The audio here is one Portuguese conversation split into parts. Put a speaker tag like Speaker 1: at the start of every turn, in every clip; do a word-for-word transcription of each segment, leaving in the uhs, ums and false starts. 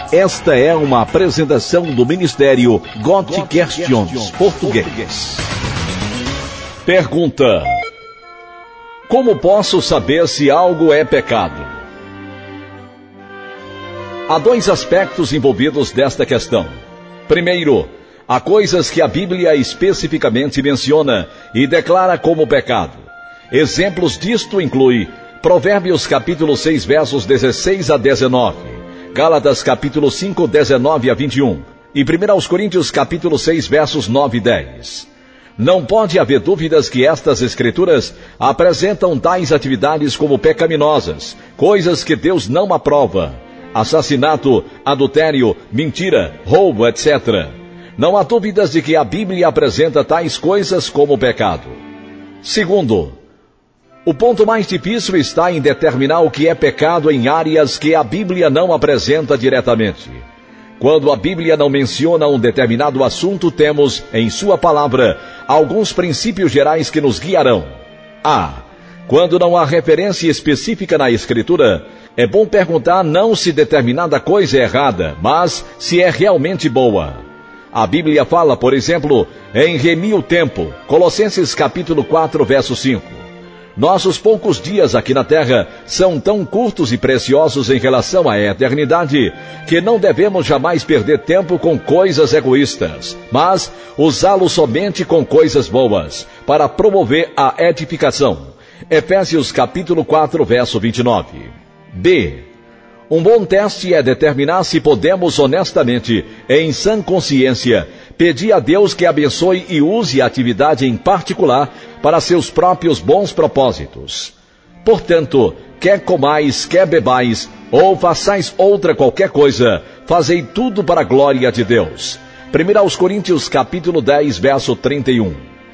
Speaker 1: Esta é uma apresentação do Ministério God Questions Português. Pergunta: como posso saber se algo é pecado? Há dois aspectos envolvidos desta questão. Primeiro, há coisas que a Bíblia especificamente menciona e declara como pecado. Exemplos disto incluem Provérbios capítulo seis, versos dezesseis a dezenove, Gálatas capítulo cinco, dezenove a vinte e um e primeira aos Coríntios capítulo seis, versos nove e dez. Não pode haver dúvidas que estas escrituras apresentam tais atividades como pecaminosas, coisas que Deus não aprova: assassinato, adultério, mentira, roubo, etcétera. Não há dúvidas de que a Bíblia apresenta tais coisas como pecado. Segundo, o ponto mais difícil está em determinar o que é pecado em áreas que a Bíblia não apresenta diretamente. Quando a Bíblia não menciona um determinado assunto, temos, em sua palavra, alguns princípios gerais que nos guiarão. A. Quando não há referência específica na Escritura, é bom perguntar não se determinada coisa é errada, mas se é realmente boa. A Bíblia fala, por exemplo, em remir o tempo, Colossenses capítulo quatro, verso cinco. Nossos poucos dias aqui na Terra são tão curtos e preciosos em relação à eternidade que não devemos jamais perder tempo com coisas egoístas, mas usá-lo somente com coisas boas, para promover a edificação. Efésios capítulo quatro, verso vinte e nove. B. Um bom teste é determinar se podemos honestamente, em sã consciência, pedir a Deus que abençoe e use a atividade em particular para seus próprios bons propósitos. Portanto, quer comais, quer bebais, ou façais outra qualquer coisa, fazei tudo para a glória de Deus. primeira aos Coríntios capítulo dez, verso trinta e um.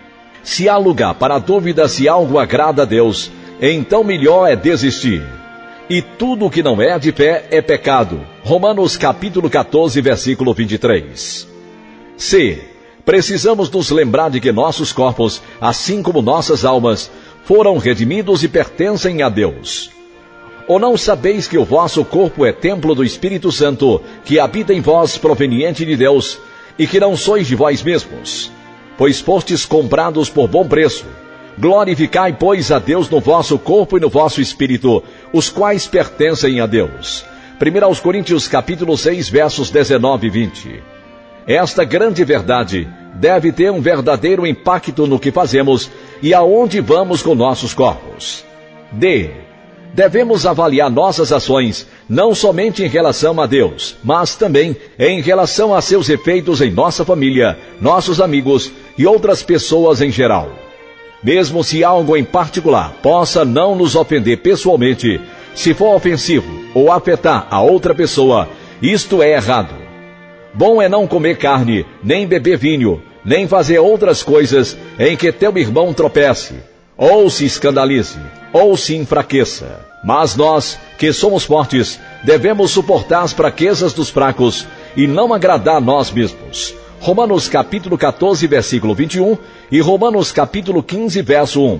Speaker 1: Se há lugar para a dúvida se algo agrada a Deus, então melhor é desistir. E tudo que não é de fé é pecado. Romanos capítulo quatorze, versículo vinte e três. C. Precisamos nos lembrar de que nossos corpos, assim como nossas almas, foram redimidos e pertencem a Deus. Ou não sabeis que o vosso corpo é templo do Espírito Santo, que habita em vós proveniente de Deus, e que não sois de vós mesmos? Pois fostes comprados por bom preço. Glorificai, pois, a Deus no vosso corpo e no vosso espírito, os quais pertencem a Deus. primeira aos Coríntios capítulo seis, versos dezenove e vinte. Esta grande verdade deve ter um verdadeiro impacto no que fazemos e aonde vamos com nossos corpos. D. Devemos avaliar nossas ações, não somente em relação a Deus, mas também em relação a seus efeitos em nossa família, nossos amigos e outras pessoas em geral. Mesmo se algo em particular possa não nos ofender pessoalmente, se for ofensivo ou afetar a outra pessoa, isto é errado. Bom é não comer carne, nem beber vinho, nem fazer outras coisas em que teu irmão tropece, ou se escandalize, ou se enfraqueça. Mas nós, que somos fortes, devemos suportar as fraquezas dos fracos e não agradar a nós mesmos. Romanos capítulo quatorze, versículo vinte e um e Romanos capítulo quinze, verso um.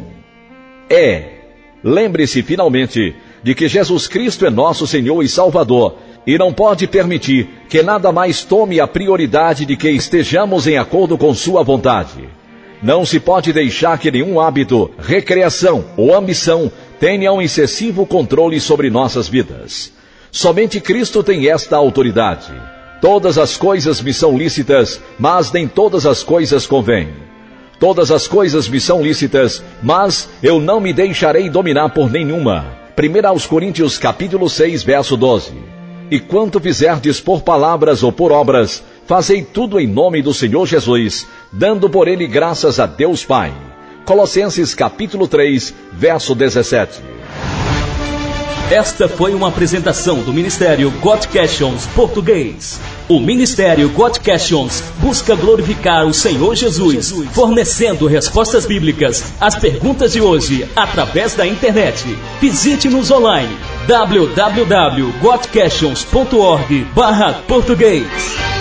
Speaker 1: É. Lembre-se finalmente de que Jesus Cristo é nosso Senhor e Salvador, e não pode permitir que nada mais tome a prioridade de que estejamos em acordo com sua vontade. Não se pode deixar que nenhum hábito, recreação ou ambição tenha um excessivo controle sobre nossas vidas. Somente Cristo tem esta autoridade. Todas as coisas me são lícitas, mas nem todas as coisas convêm. Todas as coisas me são lícitas, mas eu não me deixarei dominar por nenhuma. primeira aos Coríntios capítulo seis, verso doze. E quanto fizerdes por palavras ou por obras, fazei tudo em nome do Senhor Jesus, dando por ele graças a Deus Pai. Colossenses capítulo três, verso dezessete.
Speaker 2: Esta foi uma apresentação do Ministério God Questions Português. O Ministério God Questions busca glorificar o Senhor Jesus, fornecendo respostas bíblicas às perguntas de hoje através da internet. Visite-nos online w w w ponto god questions ponto org barra português.